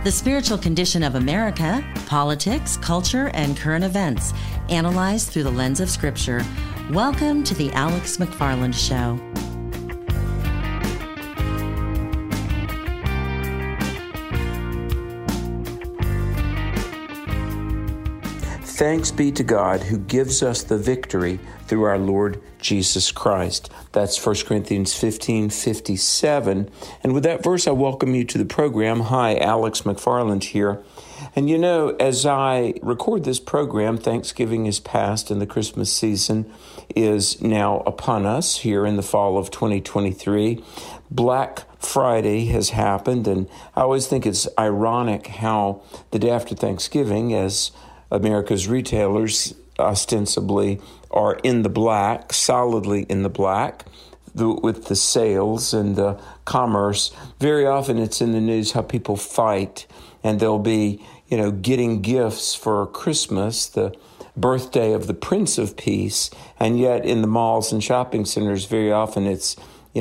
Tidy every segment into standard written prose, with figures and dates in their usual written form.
The spiritual condition of America, politics, culture, and current events, analyzed through the lens of Scripture. Welcome to the Alex McFarland Show. Thanks be to God who gives us the victory through our Lord Jesus Christ. That's 1 Corinthians 15:57. And with that verse, I welcome you to the program. Hi, Alex McFarland here. And you know, as I record this program, Thanksgiving is past and the Christmas season is now upon us here in the fall of 2023. Black Friday has happened, and I always think it's ironic how the day after Thanksgiving, as America's retailers ostensibly are in the black, solidly in the black, with the sales and the commerce. Very often it's in the news how people fight, and they'll be, getting gifts for Christmas, the birthday of the Prince of Peace, and yet in the malls and shopping centers, very often it's,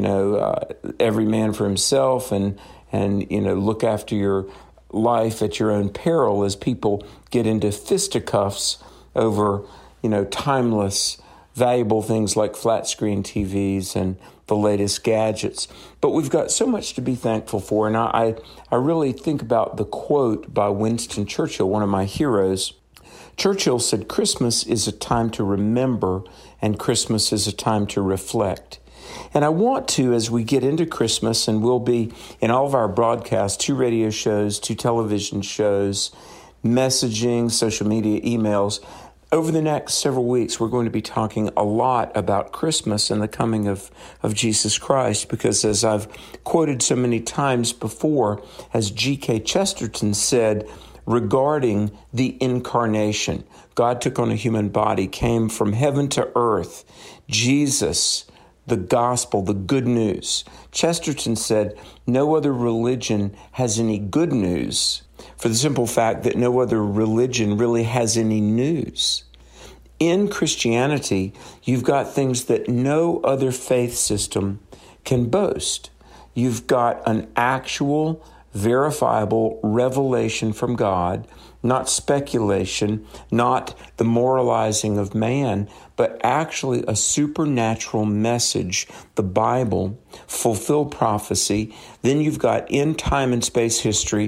every man for himself, and look after your life at your own peril as people get into fisticuffs over, timeless, valuable things like flat screen TVs and the latest gadgets. But we've got so much to be thankful for. And I really think about the quote by Winston Churchill, one of my heroes. Churchill said, "Christmas is a time to remember, and Christmas is a time to reflect." And I want to, as we get into Christmas, and we'll be in all of our broadcasts, 2 radio shows, 2 television shows, messaging, social media, emails. Over the next several weeks, we're going to be talking a lot about Christmas and the coming of Jesus Christ, because as I've quoted so many times before, as G.K. Chesterton said regarding the incarnation, God took on a human body, came from heaven to earth. Jesus, the gospel, the good news. Chesterton said, no other religion has any good news, for the simple fact that no other religion really has any news. In Christianity, you've got things that no other faith system can boast. You've got an actual, verifiable revelation from God, not speculation, not the moralizing of man, but actually a supernatural message, the Bible, fulfilled prophecy. Then you've got in time and space history,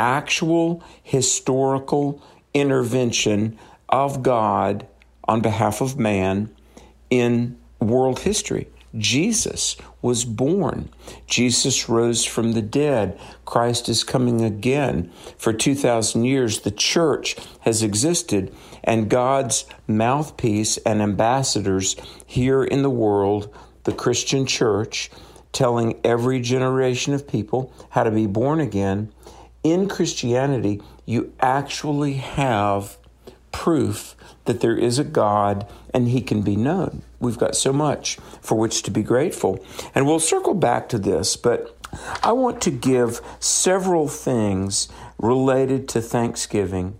actual historical intervention of God on behalf of man in world history. Jesus was born. Jesus rose from the dead. Christ is coming again. For 2,000 years, the church has existed, and God's mouthpiece and ambassadors here in the world, the Christian church, telling every generation of people how to be born again. In Christianity, you actually have proof that there is a God and he can be known. We've got so much for which to be grateful. And we'll circle back to this, but I want to give several things related to Thanksgiving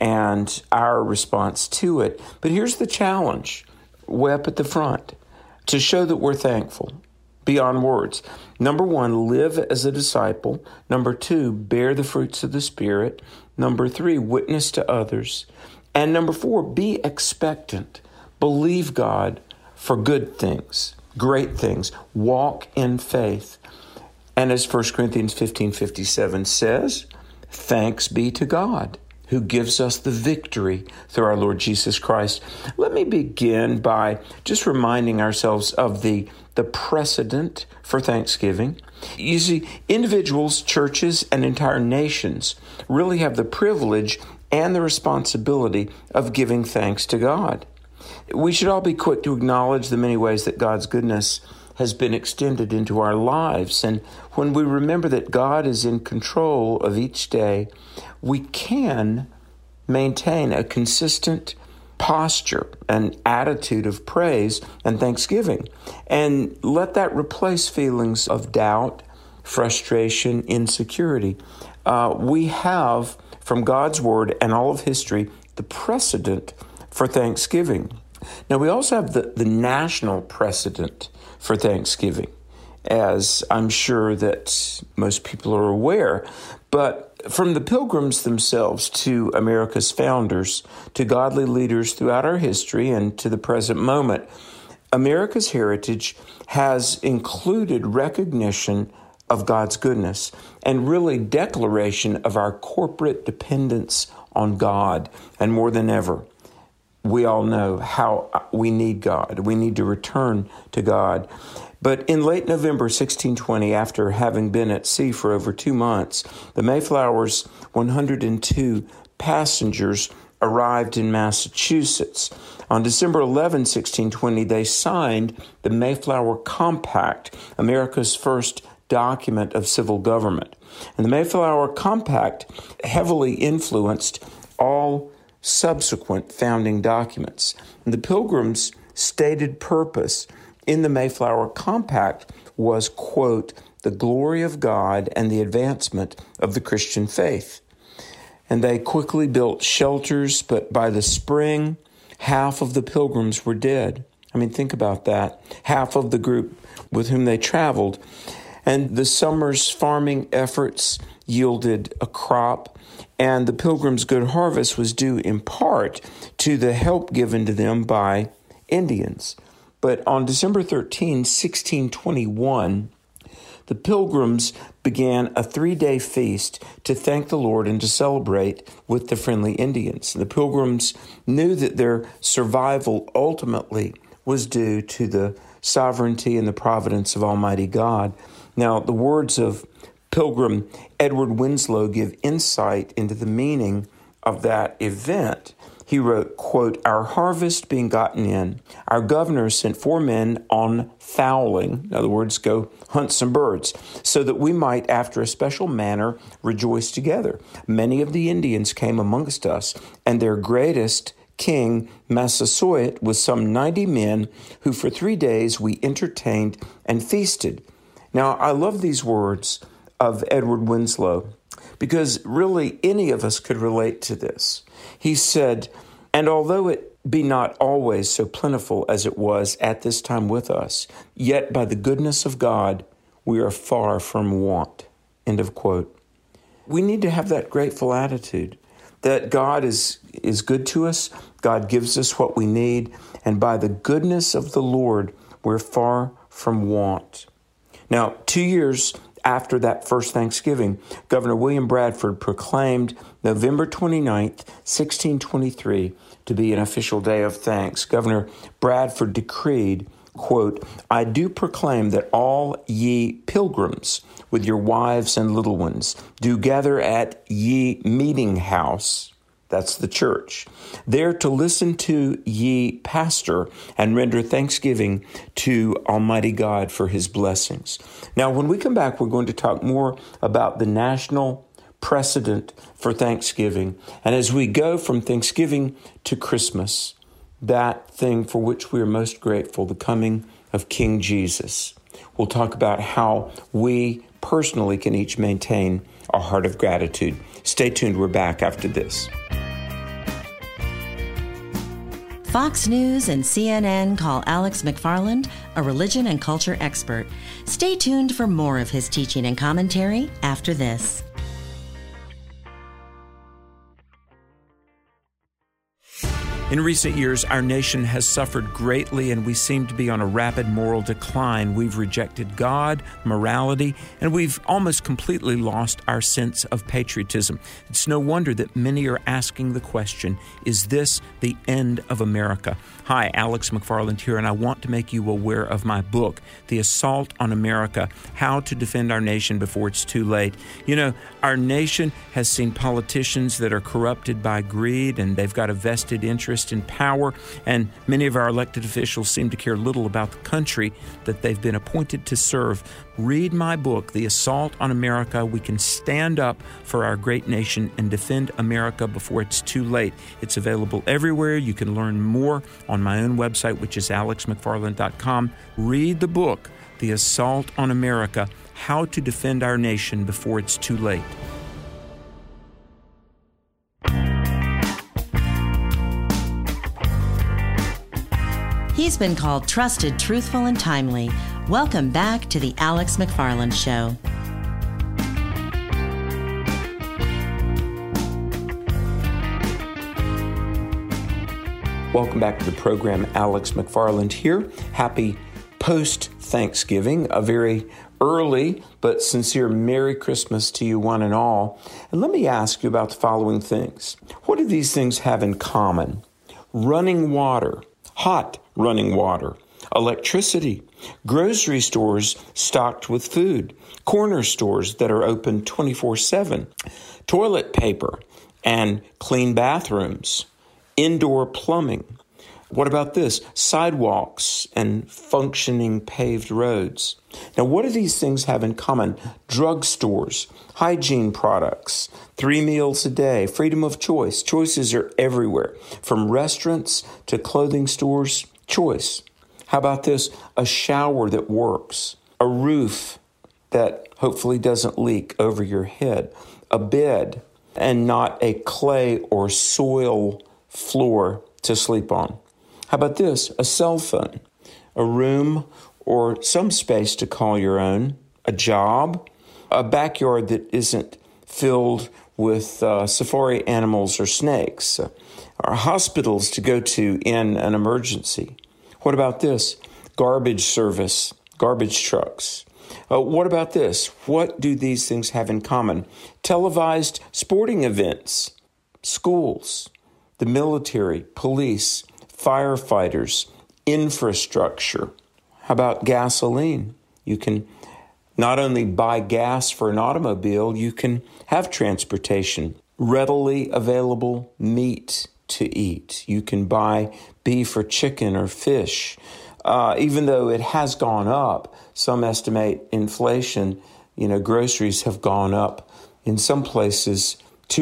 and our response to it. But here's the challenge, way up at the front, to show that we're thankful beyond words. Number 1, live as a disciple. Number 2, bear the fruits of the Spirit. Number 3, witness to others. And number 4, be expectant. Believe God for good things, great things. Walk in faith. And as 1 Corinthians 15:57 says, thanks be to God who gives us the victory through our Lord Jesus Christ. Let me begin by just reminding ourselves of the precedent for Thanksgiving. You see, individuals, churches, and entire nations really have the privilege and the responsibility of giving thanks to God. We should all be quick to acknowledge the many ways that God's goodness has been extended into our lives. And when we remember that God is in control of each day, we can maintain a consistent posture, an attitude of praise and thanksgiving. And let that replace feelings of doubt, frustration, insecurity. We have, from God's word and all of history, the precedent for Thanksgiving. Now, we also have the national precedent for Thanksgiving. as I'm sure that most people are aware. But from the Pilgrims themselves to America's founders, to godly leaders throughout our history and to the present moment, America's heritage has included recognition of God's goodness and really declaration of our corporate dependence on God. And more than ever, we all know how we need God. We need to return to God. But in late November 1620, after having been at sea for over 2 months, the Mayflower's 102 passengers arrived in Massachusetts. On December 11, 1620, they signed the Mayflower Compact, America's first document of civil government. And the Mayflower Compact heavily influenced all subsequent founding documents. And the Pilgrims' stated purpose in the Mayflower Compact was, quote, the glory of God and the advancement of the Christian faith. And they quickly built shelters, but by the spring, half of the Pilgrims were dead. I mean, think about that. Half of the group with whom they traveled. And the summer's farming efforts yielded a crop, and the Pilgrims' good harvest was due in part to the help given to them by Indians. But on December 13, 1621, the Pilgrims began a 3-day feast to thank the Lord and to celebrate with the friendly Indians. The Pilgrims knew that their survival ultimately was due to the sovereignty and the providence of Almighty God. Now, the words of Pilgrim Edward Winslow give insight into the meaning of that event. He wrote, quote, our harvest being gotten in, our governor sent 4 men on fowling, in other words, go hunt some birds, so that we might, after a special manner, rejoice together. Many of the Indians came amongst us, and their greatest king, Massasoit, with some 90 men, who for 3 days we entertained and feasted. Now, I love these words of Edward Winslow, because really any of us could relate to this. He said, and although it be not always so plentiful as it was at this time with us, yet by the goodness of God, we are far from want. End of quote. We need to have that grateful attitude that God is good to us. God gives us what we need. And by the goodness of the Lord, we're far from want. Now, 2 years after that first Thanksgiving, Governor William Bradford proclaimed November 29th, 1623, to be an official day of thanks. Governor Bradford decreed, quote, I do proclaim that all ye pilgrims, with your wives and little ones, do gather at ye meeting house, that's the church, there to listen to ye pastor and render thanksgiving to Almighty God for his blessings. Now, when we come back, we're going to talk more about the national precedent for Thanksgiving. And as we go from Thanksgiving to Christmas, that thing for which we are most grateful, the coming of King Jesus, we'll talk about how we personally can each maintain a heart of gratitude. Stay tuned. We're back after this. Fox News and CNN call Alex McFarland a religion and culture expert. Stay tuned for more of his teaching and commentary after this. In recent years, our nation has suffered greatly, and we seem to be on a rapid moral decline. We've rejected God, morality, and we've almost completely lost our sense of patriotism. It's no wonder that many are asking the question, is this the end of America? Hi, Alex McFarland here, and I want to make you aware of my book, The Assault on America, How to Defend Our Nation Before It's Too Late. You know, our nation has seen politicians that are corrupted by greed, and they've got a vested interest in power, and many of our elected officials seem to care little about the country that they've been appointed to serve. Read my book, The Assault on America. We can stand up for our great nation and defend America before it's too late. It's available everywhere. You can learn more on my own website, which is alexmcfarland.com. Read the book, The Assault on America, How to Defend Our Nation Before It's Too Late. He's been called trusted, truthful, and timely. Welcome back to the Alex McFarland Show. Welcome back to the program. Alex McFarland here. Happy post-Thanksgiving, a very early but sincere Merry Christmas to you one and all. And let me ask you about the following things. What do these things have in common? Running water, hot running water, electricity, grocery stores stocked with food, corner stores that are open 24/7, toilet paper and clean bathrooms, indoor plumbing. What about this? Sidewalks and functioning paved roads. Now, what do these things have in common? Drugstores, hygiene products, 3 meals a day, freedom of choice. Choices are everywhere, from restaurants to clothing stores, choice. How about this? A shower that works, a roof that hopefully doesn't leak over your head, a bed, and not a clay or soil floor to sleep on. How about this? A cell phone, a room or some space to call your own, a job, a backyard that isn't filled with safari animals or snakes, or hospitals to go to in an emergency. What about this? Garbage service, garbage trucks. What about this? What do these things have in common? Televised sporting events, schools, the military, police, firefighters, infrastructure. How about gasoline? You can not only buy gas for an automobile, you can have transportation. Readily available meat to eat. You can buy beef or chicken or fish. Even though it has gone up, some estimate inflation, groceries have gone up in some places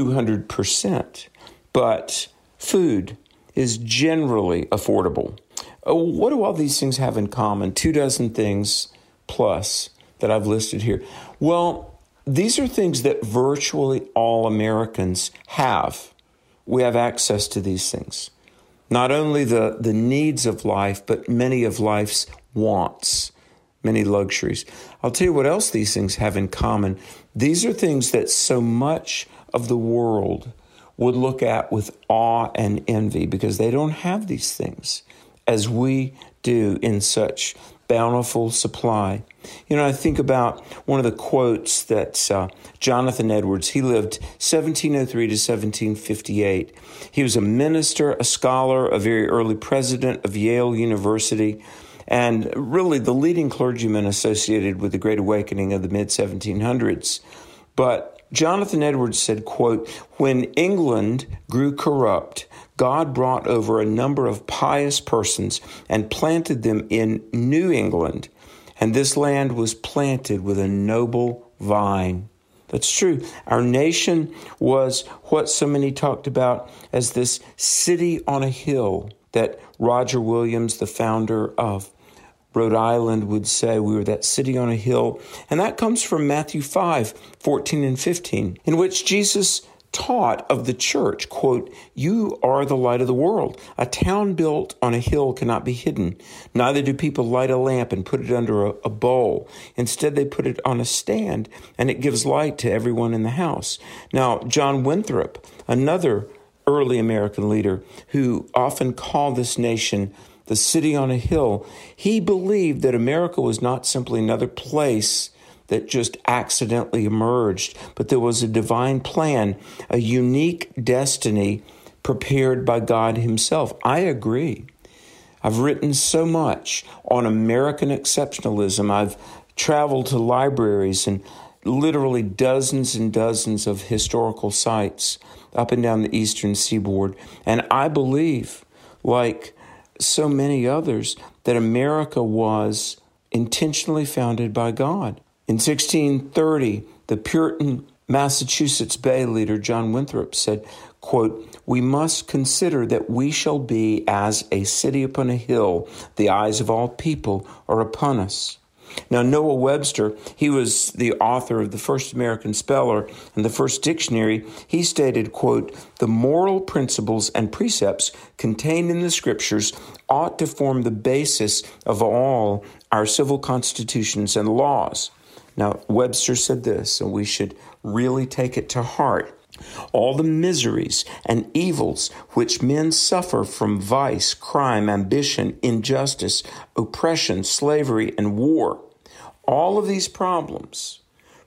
200%. But food is generally affordable. What do all these things have in common? 24 things plus that I've listed here. Well, these are things that virtually all Americans have. We have access to these things. Not only the needs of life, but many of life's wants, many luxuries. I'll tell you what else these things have in common. These are things that so much of the world would look at with awe and envy because they don't have these things as we do in such bountiful supply. I think about one of the quotes that Jonathan Edwards, he lived 1703 to 1758. He was a minister, a scholar, a very early president of Yale University, and really the leading clergyman associated with the Great Awakening of the mid-1700s. But Jonathan Edwards said, quote, "When England grew corrupt, God brought over a number of pious persons and planted them in New England, and this land was planted with a noble vine." That's true. Our nation was what so many talked about as this city on a hill that Roger Williams, the founder of Rhode Island, would say we were that city on a hill. And that comes from Matthew 5:14 and 15, in which Jesus taught of the church, quote, "You are the light of the world. A town built on a hill cannot be hidden. Neither do people light a lamp and put it under a bowl. Instead, they put it on a stand, and it gives light to everyone in the house." Now, John Winthrop, another early American leader who often called this nation the city on a hill, he believed that America was not simply another place that just accidentally emerged, but there was a divine plan, a unique destiny prepared by God himself. I agree. I've written so much on American exceptionalism. I've traveled to libraries and literally dozens and dozens of historical sites up and down the eastern seaboard. And I believe, like so many others, that America was intentionally founded by God. In 1630, the Puritan Massachusetts Bay leader John Winthrop said, quote, "We must consider that we shall be as a city upon a hill. The eyes of all people are upon us." Now, Noah Webster, he was the author of the first American speller and the first dictionary. He stated, quote, "The moral principles and precepts contained in the scriptures ought to form the basis of all our civil constitutions and laws. Now, Webster said this, and we should really take it to heart. All the miseries and evils which men suffer from vice, crime, ambition, injustice, oppression, slavery, and war, all of these problems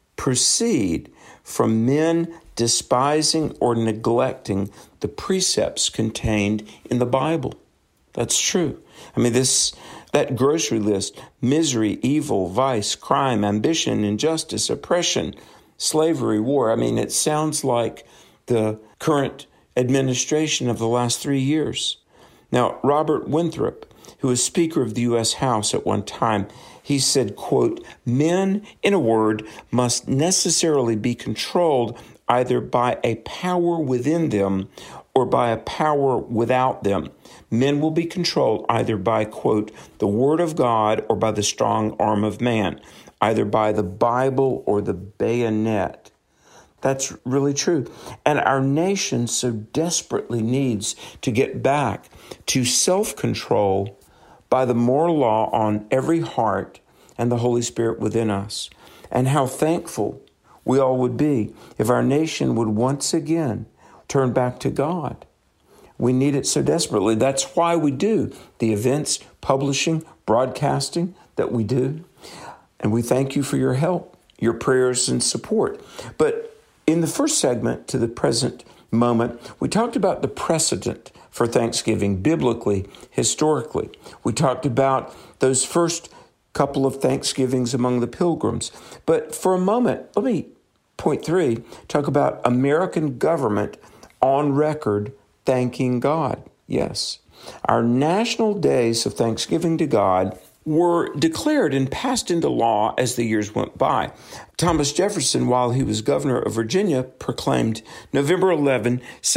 proceed from men despising or neglecting the precepts contained in the Bible. That's true. I mean, that grocery list: misery, evil, vice, crime, ambition, injustice, oppression, slavery, war. I mean, it sounds like the current administration of the last 3 years. Now, Robert Winthrop, who was Speaker of the U.S. House at one time, he said, quote, "Men, in a word, must necessarily be controlled either by a power within them or by a power without them. Men will be controlled either by, quote, the word of God or by the strong arm of man, either by the Bible or the bayonet." That's really true. And our nation so desperately needs to get back to self-control by the moral law on every heart and the Holy Spirit within us. And how thankful we all would be if our nation would once again turn back to God. We need it so desperately. That's why we do the events, publishing, broadcasting that we do. And we thank you for your help, your prayers and support. But in the first segment to the present moment, we talked about the precedent for Thanksgiving, biblically, historically. We talked about those first couple of Thanksgivings among the pilgrims. But for a moment, let me, point 3, talk about American government on record thanking God. Yes, our national days of thanksgiving to God were declared and passed into law as the years went by. Thomas Jefferson, while he was governor of Virginia, proclaimed November 11,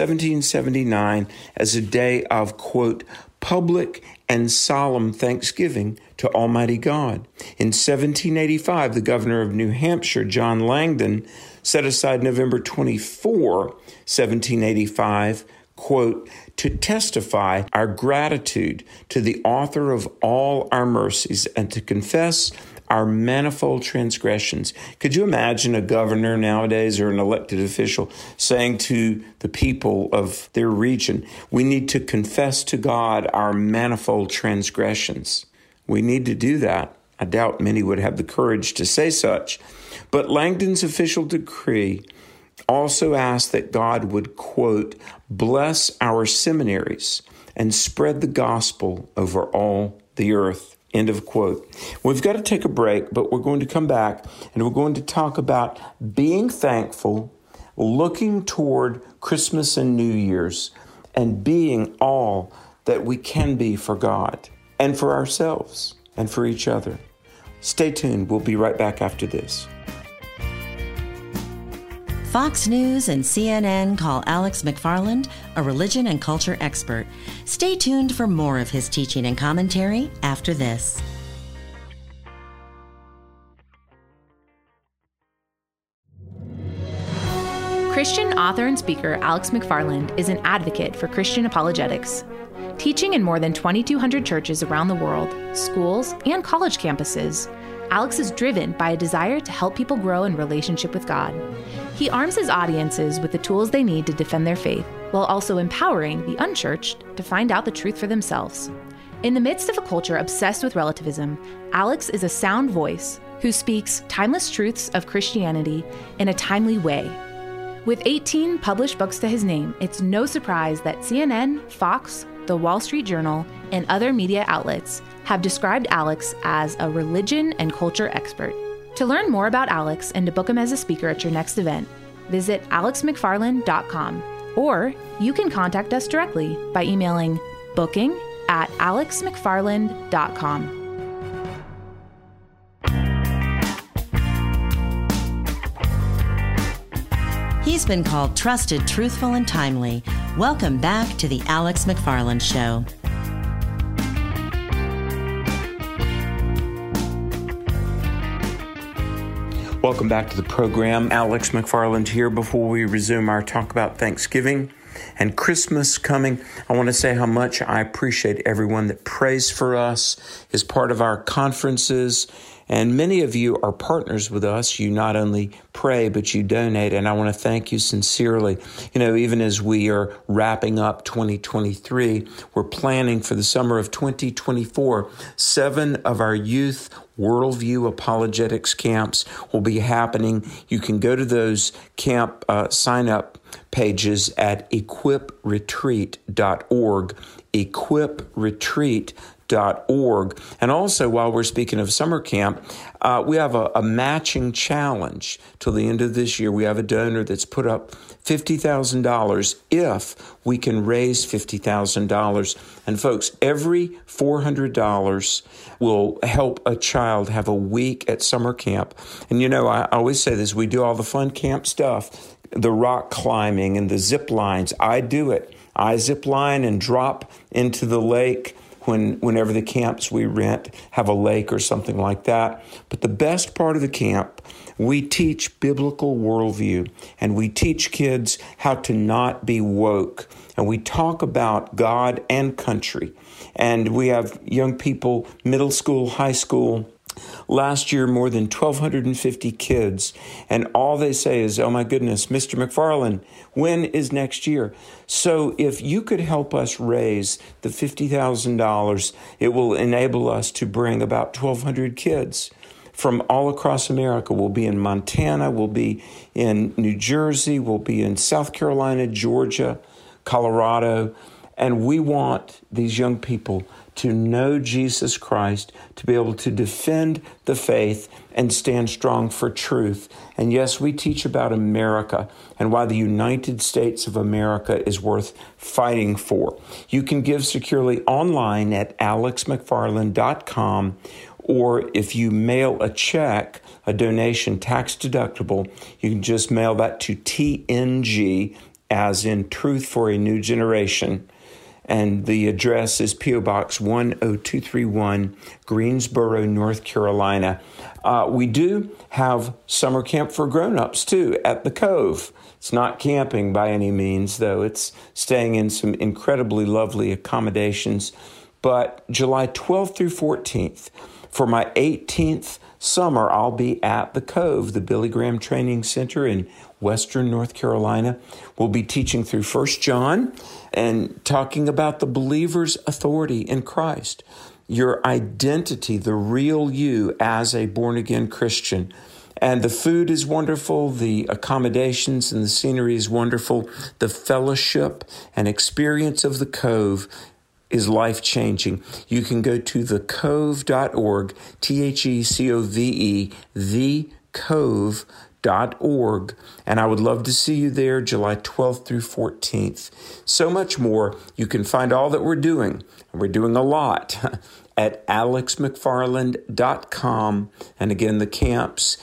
1779 as a day of, quote, public and solemn thanksgiving to Almighty God. In 1785, the governor of New Hampshire, John Langdon, set aside November 24, 1785, quote, to testify our gratitude to the author of all our mercies and to confess our manifold transgressions. Could you imagine a governor nowadays or an elected official saying to the people of their region, we need to confess to God our manifold transgressions? We need to do that. I doubt many would have the courage to say such. But Langdon's official decree also asked that God would, quote, bless our seminaries and spread the gospel over all the earth, end of quote. We've got to take a break, but we're going to come back and we're going to talk about being thankful, looking toward Christmas and New Year's, and being all that we can be for God and for ourselves and for each other. Stay tuned. We'll be right back after this. Fox News and CNN call Alex McFarland a religion and culture expert. Stay tuned for more of his teaching and commentary after this. Christian author and speaker Alex McFarland is an advocate for Christian apologetics. Teaching in more than 2,200 churches around the world, schools, and college campuses, Alex is driven by a desire to help people grow in relationship with God. He arms his audiences with the tools they need to defend their faith, while also empowering the unchurched to find out the truth for themselves. In the midst of a culture obsessed with relativism, Alex is a sound voice who speaks timeless truths of Christianity in a timely way. With 18 published books to his name, it's no surprise that CNN, Fox, The Wall Street Journal, and other media outlets have described Alex as a religion and culture expert. To learn more about Alex and to book him as a speaker at your next event, visit alexmcfarland.com, or you can contact us directly by emailing booking@alexmcfarland.com. He's been called trusted, truthful, and timely. Welcome back to the Alex McFarland Show. Welcome back to the program. Alex McFarland here. Before we resume our talk about Thanksgiving, And Christmas coming, I want to say how much I appreciate everyone that prays for us, is part of our conferences. And many of you are partners with us. You not only pray, but you donate. And I want to thank you sincerely. Even as we are wrapping up 2023, we're planning for the summer of 2024. 7 of our youth Worldview Apologetics camps will be happening. You can go to those camp sign-up pages at equipretreat.org, equipretreat.org. And also, while we're speaking of summer camp, we have a matching challenge till the end of this year. We have a donor that's put up $50,000 if we can raise $50,000. And folks, every $400 will help a child have a week at summer camp. And I always say this, we do all the fun camp stuff, the rock climbing and the zip lines. I do it. I zip line and drop into the lake whenever the camps we rent have a lake or something like that. But the best part of the camp, we teach biblical worldview, and we teach kids how to not be woke. And we talk about God and country. And we have young people, middle school, high school. Last year, more than 1,250 kids, and all they say is, oh my goodness, Mr. McFarland, when is next year? So if you could help us raise the $50,000, it will enable us to bring about 1,200 kids from all across America. We'll be in Montana, we'll be in New Jersey, we'll be in South Carolina, Georgia, Colorado, and we want these young people to know Jesus Christ, to be able to defend the faith and stand strong for truth. And yes, we teach about America and why the United States of America is worth fighting for. You can give securely online at alexmcfarland.com, or if you mail a check, a donation tax deductible, you can just mail that to TNG, as in Truth for a New Generation. And the address is P.O. Box 10231, Greensboro, North Carolina. We do have summer camp for grown-ups, too, at the Cove. It's not camping by any means, though. It's staying in some incredibly lovely accommodations. But July 12th through 14th, for my 18th summer, I'll be at the Cove, the Billy Graham Training Center in Western North Carolina. We'll be teaching through 1 John and talking about the believer's authority in Christ, your identity, the real you as a born-again Christian. And the food is wonderful, the accommodations and the scenery is wonderful. The fellowship and experience of the Cove is life-changing. You can go to thecove.org, THECOVE, thecove.org, and I would love to see you there July 12th through 14th. So much more. You can find all that we're doing, and we're doing a lot, at alexmcfarland.com. And again, the camps,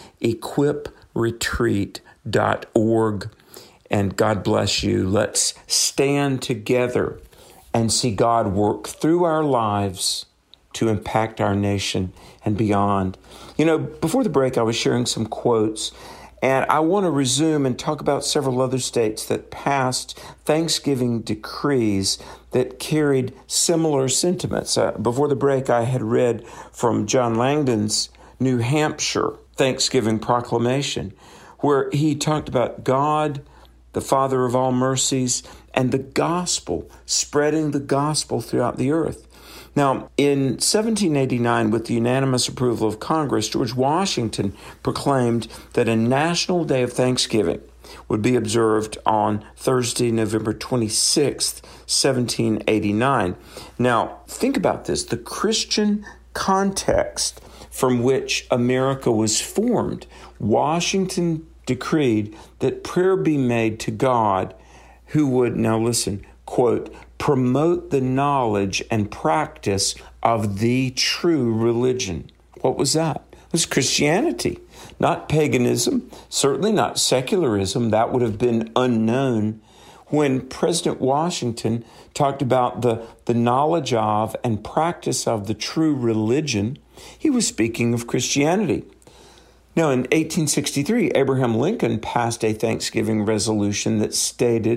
equipretreat.org. And God bless you. Let's stand together and see God work through our lives to impact our nation and beyond. Before the break, I was sharing some quotes, and I want to resume and talk about several other states that passed Thanksgiving decrees that carried similar sentiments. Before the break, I had read from John Langdon's New Hampshire Thanksgiving proclamation, where he talked about God, the Father of all mercies, and the gospel, spreading the gospel throughout the earth. Now, in 1789, with the unanimous approval of Congress, George Washington proclaimed that a national day of Thanksgiving would be observed on Thursday, November 26th, 1789. Now, think about this. The Christian context from which America was formed, Washington decreed that prayer be made to God who would, now listen, quote, promote the knowledge and practice of the true religion. What was that? It was Christianity, not paganism, certainly not secularism. That would have been unknown. When President Washington talked about the knowledge of and practice of the true religion, he was speaking of Christianity. Now, in 1863, Abraham Lincoln passed a Thanksgiving resolution that stated,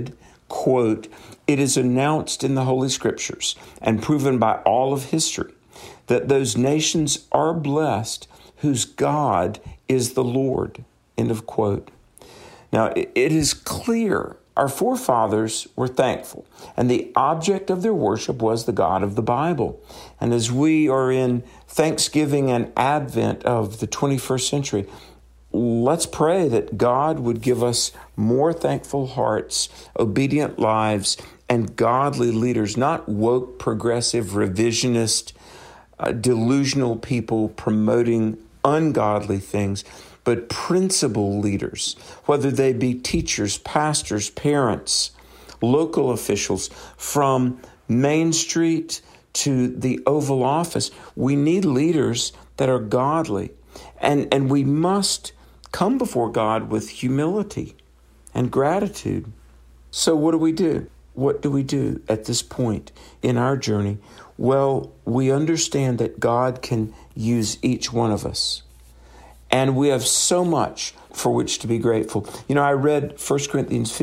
quote, "It is announced in the Holy Scriptures and proven by all of history that those nations are blessed whose God is the Lord," end of quote. Now, it is clear our forefathers were thankful, and the object of their worship was the God of the Bible. And as we are in Thanksgiving and Advent of the 21st century, let's pray that God would give us more thankful hearts, obedient lives, and godly leaders, not woke, progressive, revisionist, delusional people promoting ungodly things, but principal leaders, whether they be teachers, pastors, parents, local officials, from Main Street to the Oval Office. We need leaders that are godly, and we must come before God with humility and gratitude. So what do? What do we do at this point in our journey? Well, we understand that God can use each one of us. And we have so much for which to be grateful. You know, I read 1 Corinthians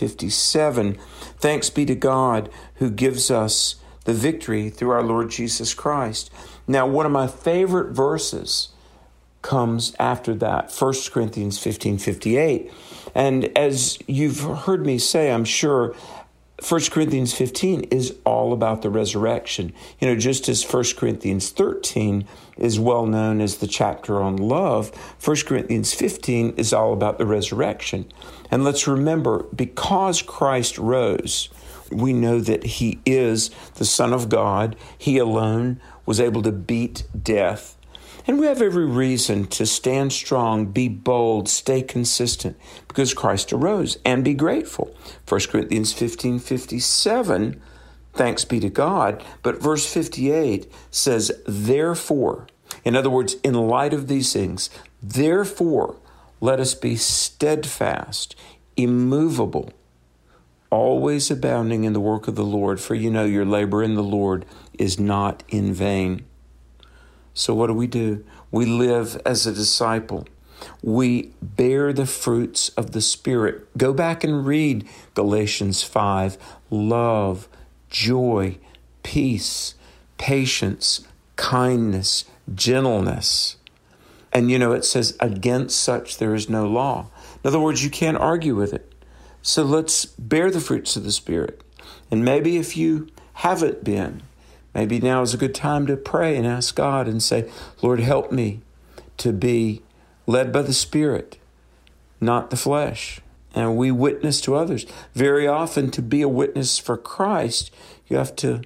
15:57. Thanks be to God who gives us the victory through our Lord Jesus Christ. Now, one of my favorite verses comes after that, 1 Corinthians 15:58. And as you've heard me say, I'm sure, 1 Corinthians 15 is all about the resurrection. You know, just as 1 Corinthians 13 is well known as the chapter on love, 1 Corinthians 15 is all about the resurrection. And let's remember, because Christ rose, we know that he is the Son of God. He alone was able to beat death. And we have every reason to stand strong, be bold, stay consistent, because Christ arose, and be grateful. 1 Corinthians 15:57, thanks be to God. But verse 58 says, therefore, in other words, in light of these things, therefore, let us be steadfast, immovable, always abounding in the work of the Lord, for you know your labor in the Lord is not in vain. So what do? We live as a disciple. We bear the fruits of the Spirit. Go back and read Galatians 5. Love, joy, peace, patience, kindness, gentleness. And you know, it says, against such there is no law. In other words, you can't argue with it. So let's bear the fruits of the Spirit. And maybe if you haven't been, maybe now is a good time to pray and ask God and say, Lord, help me to be led by the Spirit, not the flesh. And we witness to others. Very often, to be a witness for Christ, you have to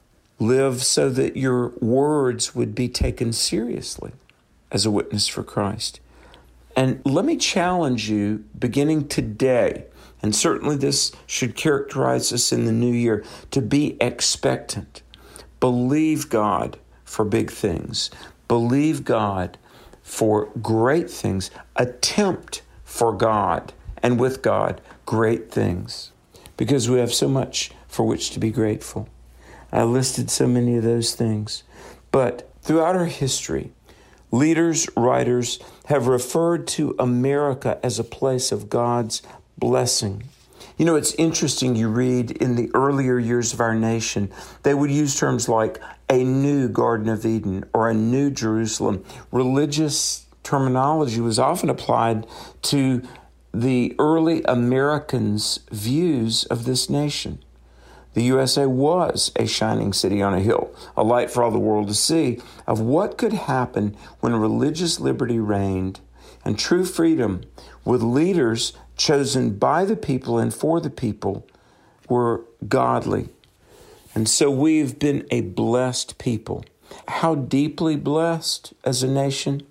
live so that your words would be taken seriously as a witness for Christ. And let me challenge you, beginning today, and certainly this should characterize us in the new year, to be expectant. Believe God for big things. Believe God for great things. Attempt for God and with God great things, because we have so much for which to be grateful. I listed so many of those things. But throughout our history, leaders, writers have referred to America as a place of God's blessing. You know, it's interesting, you read in the earlier years of our nation, they would use terms like a new Garden of Eden or a new Jerusalem. Religious terminology was often applied to the early Americans' views of this nation. The USA was a shining city on a hill, a light for all the world to see, of what could happen when religious liberty reigned and true freedom, with leaders chosen by the people and for the people, were godly. And so we've been a blessed people. How deeply blessed as a nation?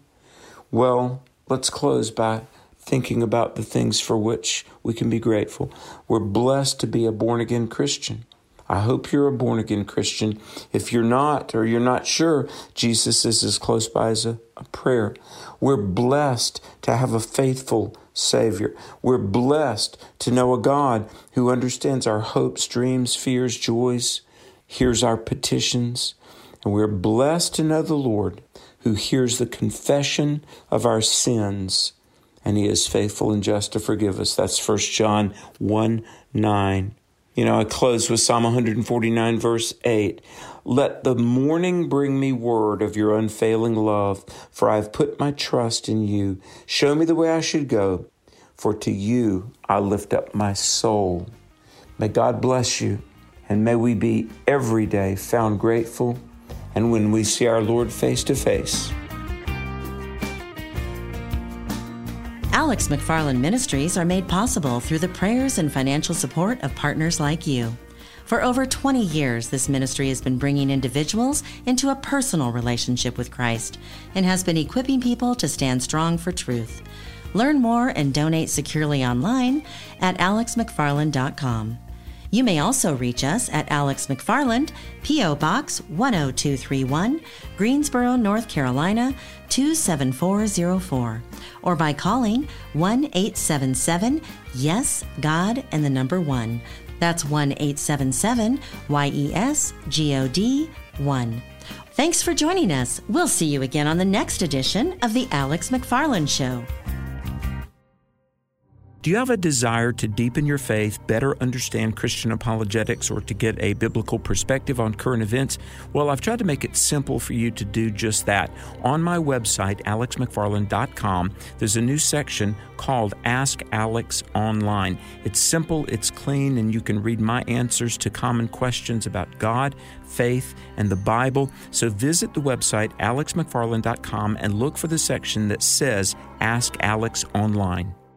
Well, let's close by thinking about the things for which we can be grateful. We're blessed to be a born-again Christian. I hope you're a born-again Christian. If you're not, or you're not sure, Jesus is as close by as a prayer. We're blessed to have a faithful Savior. We're blessed to know a God who understands our hopes, dreams, fears, joys, hears our petitions. And we're blessed to know the Lord who hears the confession of our sins, and he is faithful and just to forgive us. That's 1 John 1:9. I close with Psalm 149, verse 8. Let the morning bring me word of your unfailing love, for I have put my trust in you. Show me the way I should go, for to you I lift up my soul. May God bless you, and may we be every day found grateful, and when we see our Lord face to face. Alex McFarland Ministries are made possible through the prayers and financial support of partners like you. For over 20 years, this ministry has been bringing individuals into a personal relationship with Christ and has been equipping people to stand strong for truth. Learn more and donate securely online at alexmcfarland.com. You may also reach us at Alex McFarland, P.O. Box 10231, Greensboro, North Carolina 27404, or by calling 1-877-YES-GOD and the number 1. That's 1-877-YES-GOD-1. Thanks for joining us. We'll see you again on the next edition of The Alex McFarland Show. Do you have a desire to deepen your faith, better understand Christian apologetics, or to get a biblical perspective on current events? Well, I've tried to make it simple for you to do just that. On my website, alexmcfarland.com, there's a new section called Ask Alex Online. It's simple, it's clean, and you can read my answers to common questions about God, faith, and the Bible. So visit the website, alexmcfarland.com, and look for the section that says Ask Alex Online.